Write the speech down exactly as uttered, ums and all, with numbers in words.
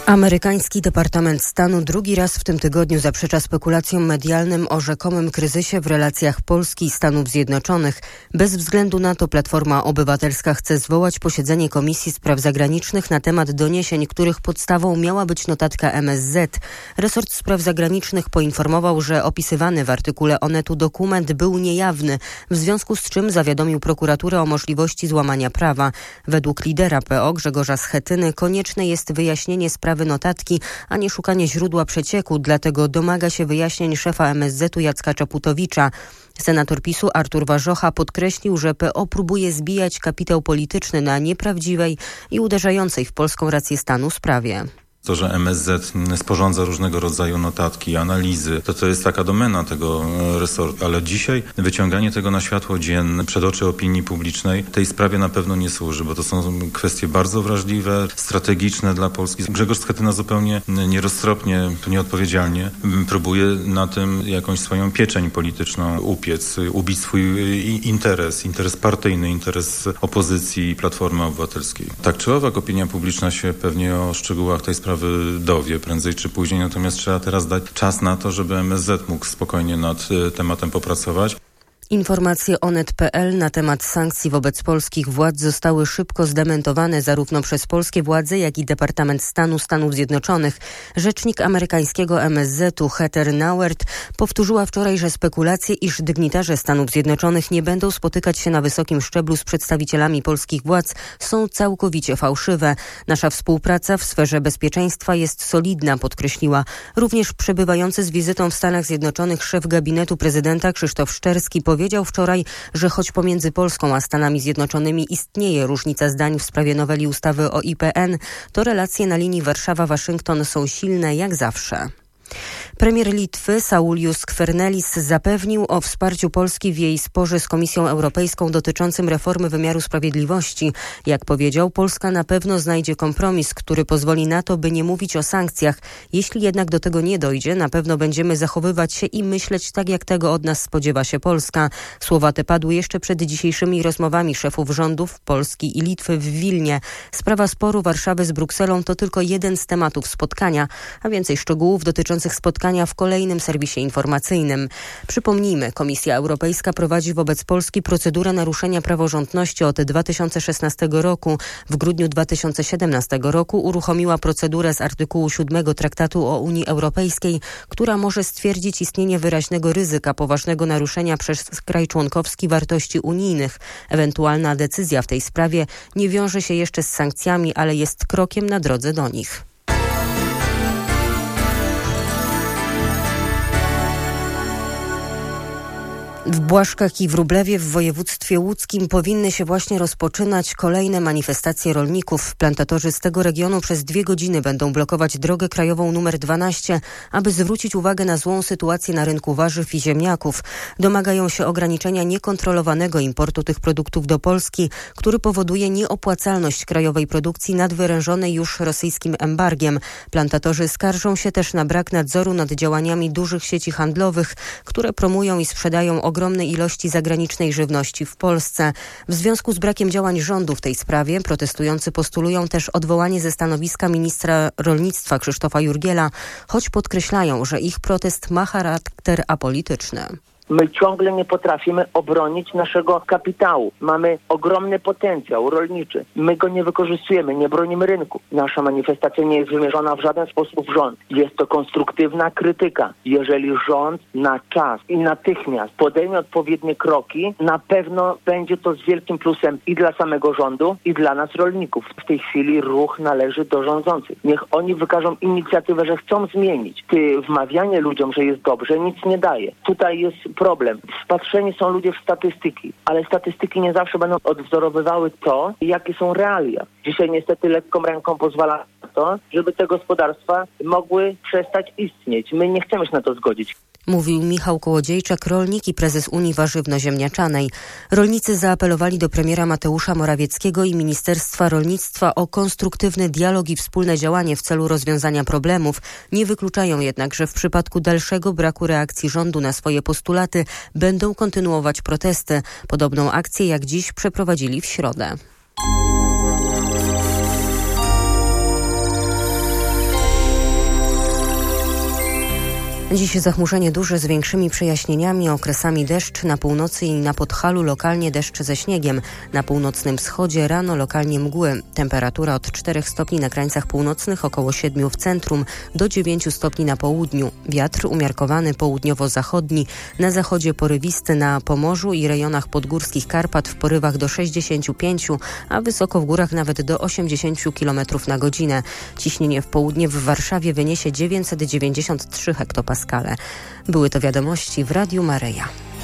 Amerykański Departament Stanu drugi raz w tym tygodniu zaprzecza spekulacjom medialnym o rzekomym kryzysie w relacjach Polski i Stanów Zjednoczonych. Bez względu na to Platforma Obywatelska chce zwołać posiedzenie Komisji Spraw Zagranicznych na temat doniesień, których podstawą miała być notatka M S Z. Resort Spraw Zagranicznych poinformował, że opisywany w artykule Onetu dokument był niejawny, w związku z czym zawiadomił prokuraturę o możliwości złamania prawa. Według lidera P O Grzegorza Schetyny konieczne jest wyjaśnienie sprawy notatki, a nie szukanie źródła przecieku, dlatego domaga się wyjaśnień szefa M S Z-u Jacka Czaputowicza. Senator PiSu Artur Warzocha podkreślił, że P O próbuje zbijać kapitał polityczny na nieprawdziwej i uderzającej w polską rację stanu sprawie. To, że M S Z sporządza różnego rodzaju notatki, analizy, to to jest taka domena tego resortu. Ale dzisiaj wyciąganie tego na światło dzienne przed oczy opinii publicznej tej sprawie na pewno nie służy, bo to są kwestie bardzo wrażliwe, strategiczne dla Polski. Grzegorz Schetyna zupełnie nieroztropnie, nieodpowiedzialnie próbuje na tym jakąś swoją pieczeń polityczną upiec, ubić swój interes, interes partyjny, interes opozycji i Platformy Obywatelskiej. Tak czy owak opinia publiczna się pewnie o szczegółach tej sprawy dowie prędzej czy później, natomiast trzeba teraz dać czas na to, żeby M S Z mógł spokojnie nad tematem popracować. Informacje Onet kropka pe el na temat sankcji wobec polskich władz zostały szybko zdementowane zarówno przez polskie władze, jak i Departament Stanu Stanów Zjednoczonych. Rzecznik amerykańskiego M S Z-u Heather Nauert powtórzyła wczoraj, że spekulacje, iż dygnitarze Stanów Zjednoczonych nie będą spotykać się na wysokim szczeblu z przedstawicielami polskich władz, są całkowicie fałszywe. Nasza współpraca w sferze bezpieczeństwa jest solidna, podkreśliła. Również przebywający z wizytą w Stanach Zjednoczonych szef gabinetu prezydenta Krzysztof Szczerski powiedział wczoraj, że choć pomiędzy Polską a Stanami Zjednoczonymi istnieje różnica zdań w sprawie noweli ustawy o I P N, to relacje na linii Warszawa-Waszyngton są silne jak zawsze. Premier Litwy Saulius Skvernelis zapewnił o wsparciu Polski w jej sporze z Komisją Europejską dotyczącym reformy wymiaru sprawiedliwości. Jak powiedział, Polska na pewno znajdzie kompromis, który pozwoli na to, by nie mówić o sankcjach. Jeśli jednak do tego nie dojdzie, na pewno będziemy zachowywać się i myśleć tak, jak tego od nas spodziewa się Polska. Słowa te padły jeszcze przed dzisiejszymi rozmowami szefów rządów Polski i Litwy w Wilnie. Sprawa sporu Warszawy z Brukselą to tylko jeden z tematów spotkania, a więcej szczegółów dotyczących spotkania w kolejnym serwisie informacyjnym. Przypomnijmy, Komisja Europejska prowadzi wobec Polski procedurę naruszenia praworządności od dwa tysiące szesnastego roku. W grudniu dwa tysiące siedemnastego roku uruchomiła procedurę z artykułu siódmego Traktatu o Unii Europejskiej, która może stwierdzić istnienie wyraźnego ryzyka poważnego naruszenia przez kraj członkowski wartości unijnych. Ewentualna decyzja w tej sprawie nie wiąże się jeszcze z sankcjami, ale jest krokiem na drodze do nich. W Błaszkach i Wróblewie w województwie łódzkim powinny się właśnie rozpoczynać kolejne manifestacje rolników. Plantatorzy z tego regionu przez dwie godziny będą blokować drogę krajową numer dwanaście, aby zwrócić uwagę na złą sytuację na rynku warzyw i ziemniaków. Domagają się ograniczenia niekontrolowanego importu tych produktów do Polski, który powoduje nieopłacalność krajowej produkcji nadwyrężonej już rosyjskim embargiem. Plantatorzy skarżą się też na brak nadzoru nad działaniami dużych sieci handlowych, które promują i sprzedają ogromne ilości zagranicznej żywności w Polsce. W związku z brakiem działań rządu w tej sprawie protestujący postulują też odwołanie ze stanowiska ministra rolnictwa Krzysztofa Jurgiela, choć podkreślają, że ich protest ma charakter apolityczny. My ciągle nie potrafimy obronić naszego kapitału. Mamy ogromny potencjał rolniczy. My go nie wykorzystujemy, nie bronimy rynku. Nasza manifestacja nie jest wymierzona w żaden sposób w rząd. Jest to konstruktywna krytyka. Jeżeli rząd na czas i natychmiast podejmie odpowiednie kroki, na pewno będzie to z wielkim plusem i dla samego rządu, i dla nas rolników. W tej chwili ruch należy do rządzących. Niech oni wykażą inicjatywę, że chcą zmienić. Ty wmawianie ludziom, że jest dobrze, nic nie daje. Tutaj jest problem. Wpatrzeni są ludzie w statystyki, ale statystyki nie zawsze będą odwzorowywały to, jakie są realia. Dzisiaj niestety lekką ręką pozwala na to, żeby te gospodarstwa mogły przestać istnieć. My nie chcemy się na to zgodzić. Mówił Michał Kołodziejczak, rolnik i prezes Unii Warzywno-Ziemniaczanej. Rolnicy zaapelowali do premiera Mateusza Morawieckiego i Ministerstwa Rolnictwa o konstruktywny dialog i wspólne działanie w celu rozwiązania problemów. Nie wykluczają jednak, że w przypadku dalszego braku reakcji rządu na swoje postulaty będą kontynuować protesty. Podobną akcję jak dziś przeprowadzili w środę. Dziś zachmurzenie duże z większymi przejaśnieniami, okresami deszcz na północy i na Podhalu, lokalnie deszcz ze śniegiem. Na północnym wschodzie rano lokalnie mgły. Temperatura od czterech stopni na krańcach północnych, około siedmiu w centrum, do dziewięciu stopni na południu. Wiatr umiarkowany południowo-zachodni, na zachodzie porywisty, na Pomorzu i rejonach podgórskich Karpat w porywach do sześćdziesięciu pięciu, a wysoko w górach nawet do osiemdziesięciu kilometrów na godzinę. Ciśnienie w południe w Warszawie wyniesie dziewięćset dziewięćdziesiąt trzy hektopaskale. Były to wiadomości w Radiu Maryja.